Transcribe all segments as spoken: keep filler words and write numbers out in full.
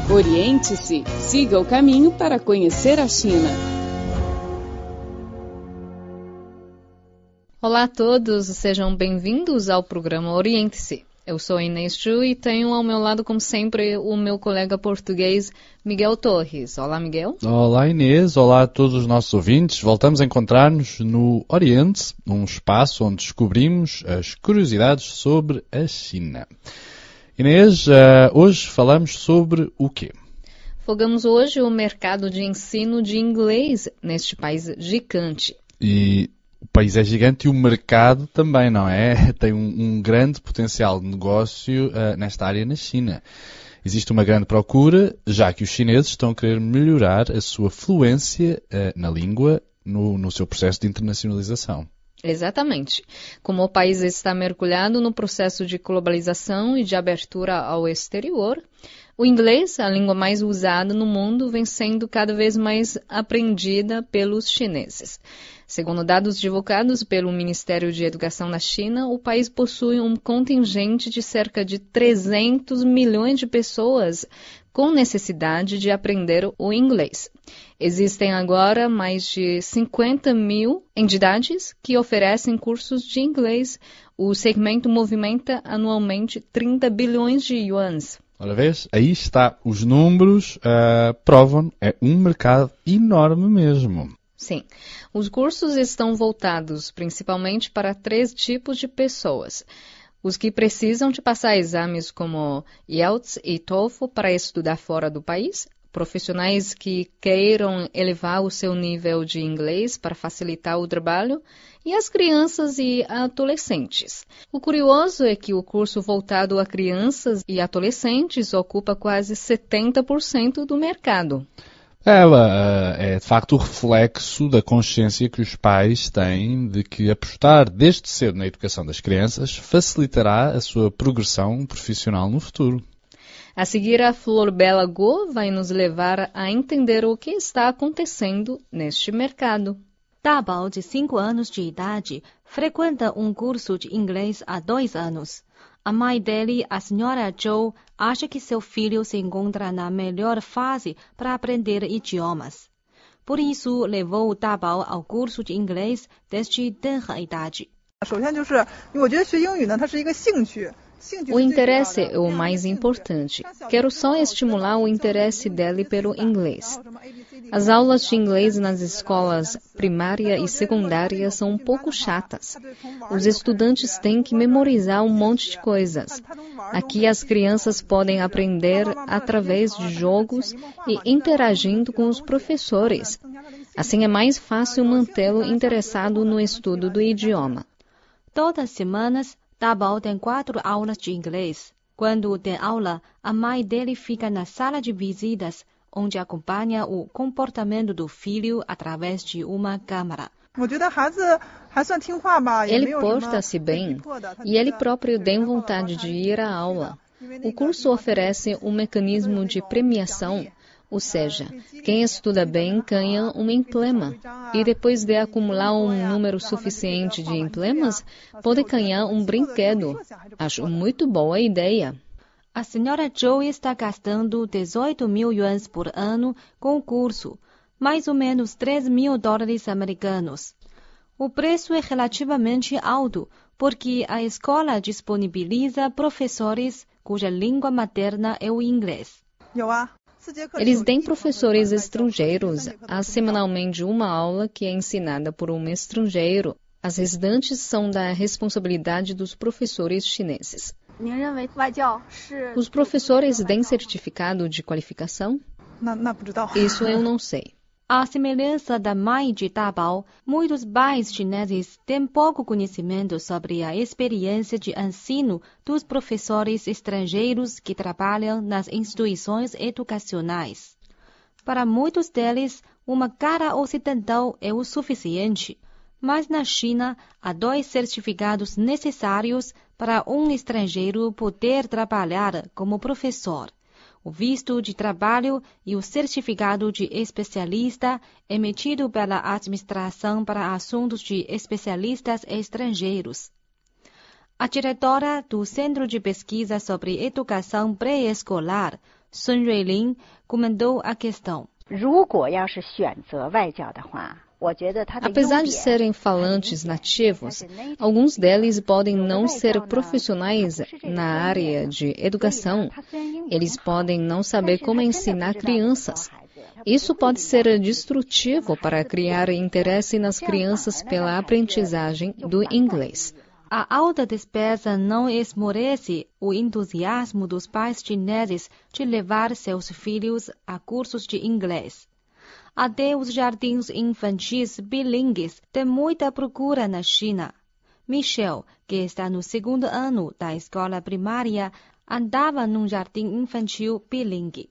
Oriente-se, siga o caminho para conhecer a China. Olá a todos, sejam bem-vindos ao programa Oriente-se. Eu sou Inês Chu e tenho ao meu lado, como sempre, o meu colega português Miguel Torres. Olá, Miguel. Olá, Inês. Olá a todos os nossos ouvintes. Voltamos a encontrar-nos no Oriente, um espaço onde descobrimos as curiosidades sobre a China. Inês, uh, hoje falamos sobre o quê? Fogamos hoje o mercado de ensino de inglês neste país gigante. E o país é gigante e o mercado também, não é? Tem um, um grande potencial de negócio uh, nesta área na China. Existe uma grande procura, já que os chineses estão a querer melhorar a sua fluência uh, na língua no, no seu processo de internacionalização. Exatamente. Como o país está mergulhado no processo de globalização e de abertura ao exterior, o inglês, a língua mais usada no mundo, vem sendo cada vez mais aprendida pelos chineses. Segundo dados divulgados pelo Ministério de Educação da China, o país possui um contingente de cerca de trezentos milhões de pessoas com necessidade de aprender o inglês. Existem agora mais de cinquenta mil entidades que oferecem cursos de inglês. O segmento movimenta anualmente trinta bilhões de yuans. Ora vês, aí está, os números uh, provam, é um mercado enorme mesmo. Sim, os cursos estão voltados principalmente para três tipos de pessoas. Os que precisam de passar exames como I E L T S e TOEFL para estudar fora do país, profissionais que queiram elevar o seu nível de inglês para facilitar o trabalho, e as crianças e adolescentes. O curioso é que o curso voltado a crianças e adolescentes ocupa quase setenta por cento do mercado. Ela é, de facto, o reflexo da consciência que os pais têm de que apostar desde cedo na educação das crianças facilitará a sua progressão profissional no futuro. A seguir, a Flor Bela Go vai nos levar a entender o que está acontecendo neste mercado. Dabao, de cinco anos de idade, frequenta um curso de inglês há dois anos. A mãe dele, a senhora Zhou, acha que seu filho se encontra na melhor fase para aprender idiomas. Por isso, levou Dabao ao curso de inglês desde tenra idade. O interesse é o mais importante. Quero só estimular o interesse dele pelo inglês. As aulas de inglês nas escolas primária e secundária são um pouco chatas. Os estudantes têm que memorizar um monte de coisas. Aqui as crianças podem aprender através de jogos e interagindo com os professores. Assim é mais fácil mantê-lo interessado no estudo do idioma. Todas as semanas, Dabao tem quatro aulas de inglês. Quando tem aula, a mãe dele fica na sala de visitas, onde acompanha o comportamento do filho através de uma câmera. Ele porta-se bem e ele próprio tem vontade de ir à aula. O curso oferece um mecanismo de premiação, ou seja, quem estuda bem ganha um emblema. E depois de acumular um número suficiente de emblemas, pode ganhar um brinquedo. Acho muito boa ideia. A senhora Zhou está gastando dezoito mil yuans por ano com o curso, mais ou menos três mil dólares americanos. O preço é relativamente alto, porque a escola disponibiliza professores cuja língua materna é o inglês. Eles têm professores estrangeiros. Há semanalmente uma aula que é ensinada por um estrangeiro. As restantes são da responsabilidade dos professores chineses. Os professores têm certificado de qualificação? Isso eu não sei. À semelhança da mãe de Dabao, muitos pais chineses têm pouco conhecimento sobre a experiência de ensino dos professores estrangeiros que trabalham nas instituições educacionais. Para muitos deles, uma cara ocidental é o suficiente, mas na China há dois certificados necessários para um estrangeiro poder trabalhar como professor: o visto de trabalho e o certificado de especialista emitido pela Administração para Assuntos de Especialistas Estrangeiros. A diretora do Centro de Pesquisa sobre Educação Pré-Escolar, Sun Ruilin, comentou a questão. Apesar de serem falantes nativos, alguns deles podem não ser profissionais na área de educação. Eles podem não saber como ensinar crianças. Isso pode ser destrutivo para criar interesse nas crianças pela aprendizagem do inglês. A alta despesa não esmorece o entusiasmo dos pais chineses de levar seus filhos a cursos de inglês. Até os jardins infantis bilíngues têm muita procura na China. Michel, que está no segundo ano da escola primária, andava num jardim infantil bilíngue.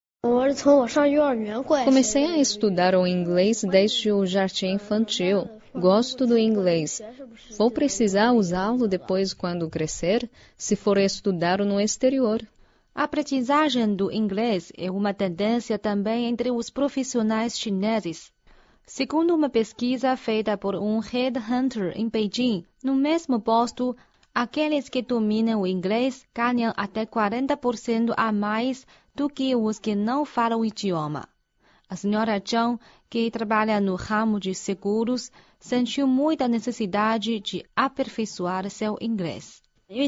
Comecei a estudar o inglês desde o jardim infantil. Gosto do inglês. Vou precisar usá-lo depois quando crescer, se for estudar no exterior. A aprendizagem do inglês é uma tendência também entre os profissionais chineses. Segundo uma pesquisa feita por um headhunter em Beijing, no mesmo posto, aqueles que dominam o inglês ganham até quarenta por cento a mais do que os que não falam o idioma. A senhora Zhang, que trabalha no ramo de seguros, sentiu muita necessidade de aperfeiçoar seu inglês.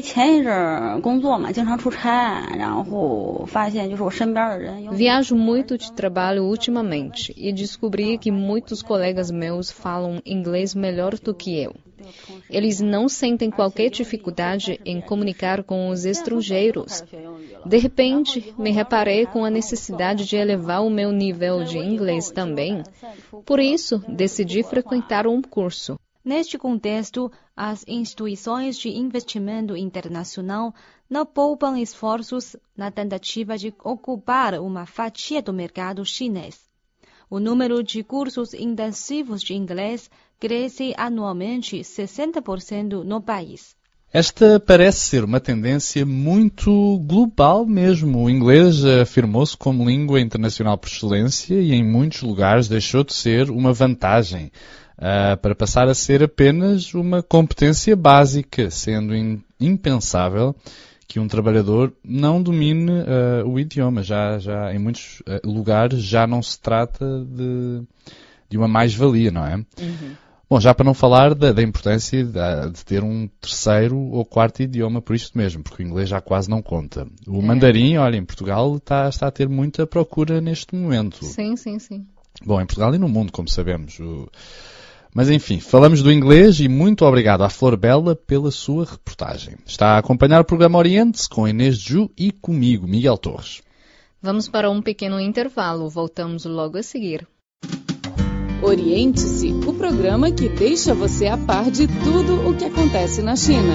Viajo muito de trabalho ultimamente e descobri que muitos colegas meus falam inglês melhor do que eu. Eles não sentem qualquer dificuldade em comunicar com os estrangeiros. De repente, me reparei com a necessidade de elevar o meu nível de inglês também. Por isso, decidi frequentar um curso. Neste contexto, as instituições de investimento internacional não poupam esforços na tentativa de ocupar uma fatia do mercado chinês. O número de cursos intensivos de inglês cresce anualmente sessenta por cento no país. Esta parece ser uma tendência muito global mesmo. O inglês afirmou-se como língua internacional por excelência e em muitos lugares deixou de ser uma vantagem. Uh, para passar a ser apenas uma competência básica, sendo in, impensável que um trabalhador não domine uh, o idioma. Já, já, em muitos uh, lugares já não se trata de, de uma mais-valia, não é? Uhum. Bom, já para não falar da, da importância de, de ter um terceiro ou quarto idioma por isto mesmo, porque o inglês já quase não conta. O é. mandarim, olha, em Portugal está, está a ter muita procura neste momento. Sim, sim, sim. Bom, em Portugal e no mundo, como sabemos. O... Mas enfim, falamos do inglês e muito obrigado à Flor Bela pela sua reportagem. Está a acompanhar o programa Oriente com Inês Ju e comigo, Miguel Torres. Vamos para um pequeno intervalo, voltamos logo a seguir. Oriente-se, o programa que deixa você a par de tudo o que acontece na China.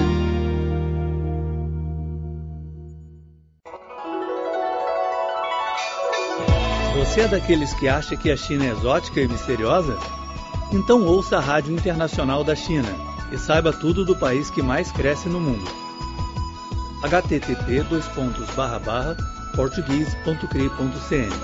Você é daqueles que acha que a China é exótica e misteriosa? Então ouça a Rádio Internacional da China e saiba tudo do país que mais cresce no mundo. h t t p dois pontos barra barra português ponto cri ponto c n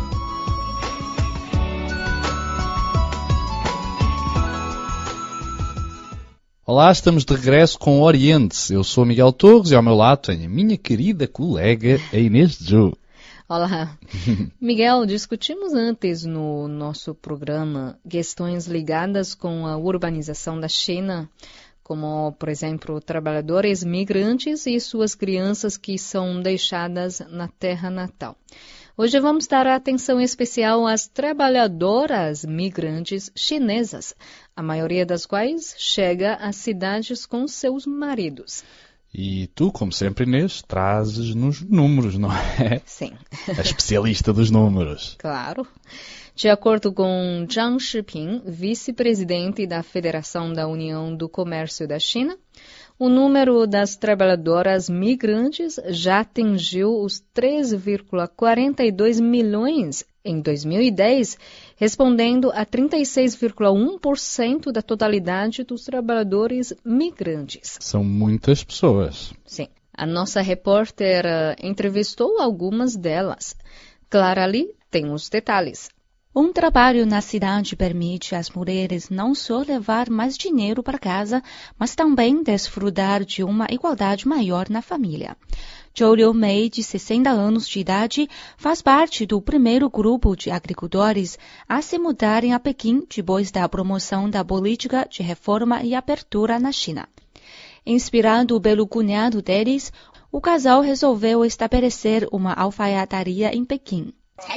Olá, estamos de regresso com o Oriente. Eu sou Miguel Torres e ao meu lado tenho a minha querida colega, a Inês Ju. Olá. Miguel, discutimos antes no nosso programa questões ligadas com a urbanização da China, como, por exemplo, trabalhadores migrantes e suas crianças que são deixadas na terra natal. Hoje vamos dar atenção especial às trabalhadoras migrantes chinesas, a maioria das quais chega às cidades com seus maridos. E tu, como sempre, Inês, trazes-nos números, não é? Sim. A especialista dos números. Claro. De acordo com Zhang Shiping, vice-presidente da Federação da União do Comércio da China, o número das trabalhadoras migrantes já atingiu os três vírgula quarenta e dois milhões em dois mil e dez, respondendo a trinta e seis vírgula um por cento da totalidade dos trabalhadores migrantes. São muitas pessoas. Sim. A nossa repórter uh, entrevistou algumas delas. Clara Lee tem os detalhes. Um trabalho na cidade permite às mulheres não só levar mais dinheiro para casa, mas também desfrutar de uma igualdade maior na família. Zhou Liumei, de sessenta anos de idade, faz parte do primeiro grupo de agricultores a se mudarem a Pequim depois da promoção da política de reforma e abertura na China. Inspirado pelo cunhado deles, o casal resolveu estabelecer uma alfaiataria em Pequim.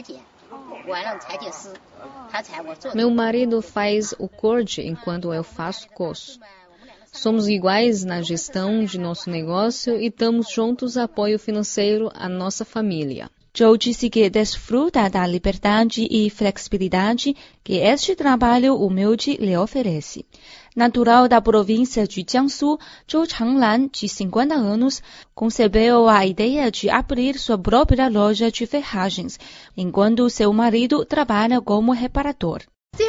Meu marido faz o corte enquanto eu faço coço. Somos iguais na gestão de nosso negócio e damos juntos apoio financeiro à nossa família. Zhou disse que desfruta da liberdade e flexibilidade que este trabalho humilde lhe oferece. Natural da província de Jiangsu, Zhou Changlan, de cinquenta anos, concebeu a ideia de abrir sua própria loja de ferragens, enquanto seu marido trabalha como reparador.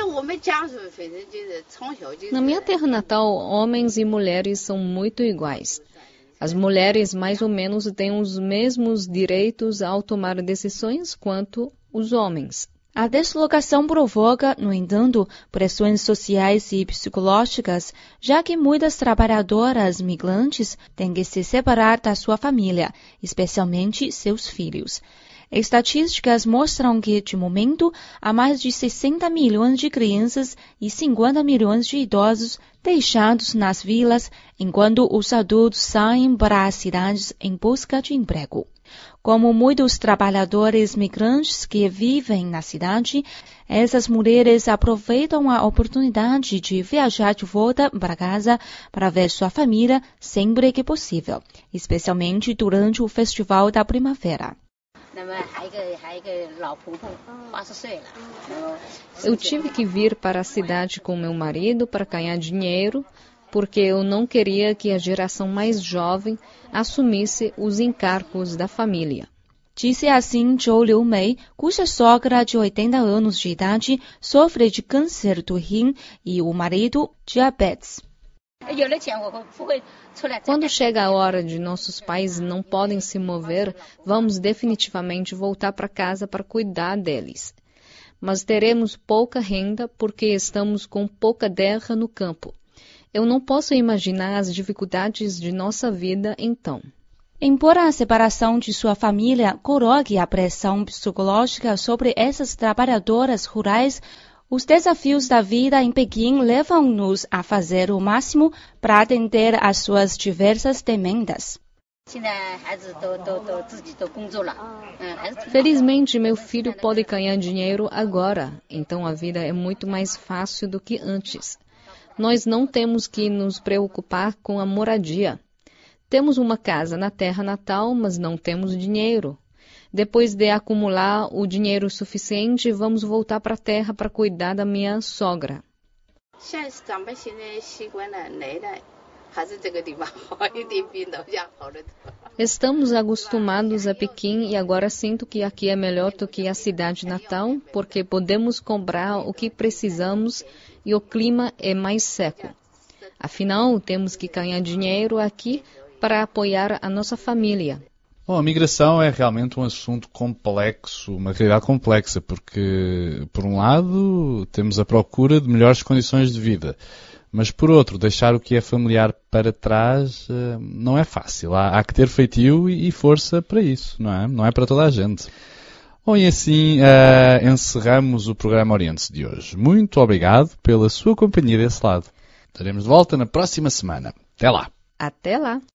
Na minha terra natal, homens e mulheres são muito iguais. As mulheres mais ou menos têm os mesmos direitos ao tomar decisões quanto os homens. A deslocação provoca, no entanto, pressões sociais e psicológicas, já que muitas trabalhadoras migrantes têm que se separar da sua família, especialmente seus filhos. Estatísticas mostram que, de momento, há mais de sessenta milhões de crianças e cinquenta milhões de idosos deixados nas vilas, enquanto os adultos saem para as cidades em busca de emprego. Como muitos trabalhadores migrantes que vivem na cidade, essas mulheres aproveitam a oportunidade de viajar de volta para casa para ver sua família sempre que possível, especialmente durante o Festival da Primavera. Eu tive que vir para a cidade com meu marido para ganhar dinheiro, porque eu não queria que a geração mais jovem assumisse os encargos da família. Disse assim Zhou Liumei, cuja sogra de oitenta anos de idade sofre de câncer do rim e o marido diabetes. Quando chega a hora de nossos pais não podem se mover, vamos definitivamente voltar para casa para cuidar deles. Mas teremos pouca renda porque estamos com pouca terra no campo. Eu não posso imaginar as dificuldades de nossa vida então. Embora a separação de sua família coloque a pressão psicológica sobre essas trabalhadoras rurais, os desafios da vida em Pequim levam-nos a fazer o máximo para atender às suas diversas demandas. Felizmente, meu filho pode ganhar dinheiro agora, então a vida é muito mais fácil do que antes. Nós não temos que nos preocupar com a moradia. Temos uma casa na terra natal, mas não temos dinheiro. Depois de acumular o dinheiro suficiente, vamos voltar para a terra para cuidar da minha sogra. Estamos acostumados a Pequim e agora sinto que aqui é melhor do que a cidade natal, porque podemos comprar o que precisamos e o clima é mais seco. Afinal, temos que ganhar dinheiro aqui para apoiar a nossa família. Bom, a migração é realmente um assunto complexo, uma realidade complexa, porque, por um lado, temos a procura de melhores condições de vida, mas, por outro, deixar o que é familiar para trás uh, não é fácil. Há, há que ter feitio e força para isso, não é? Não é para toda a gente. Bom, e assim uh, encerramos o programa Oriente de hoje. Muito obrigado pela sua companhia desse lado. Estaremos de volta na próxima semana. Até lá! Até lá!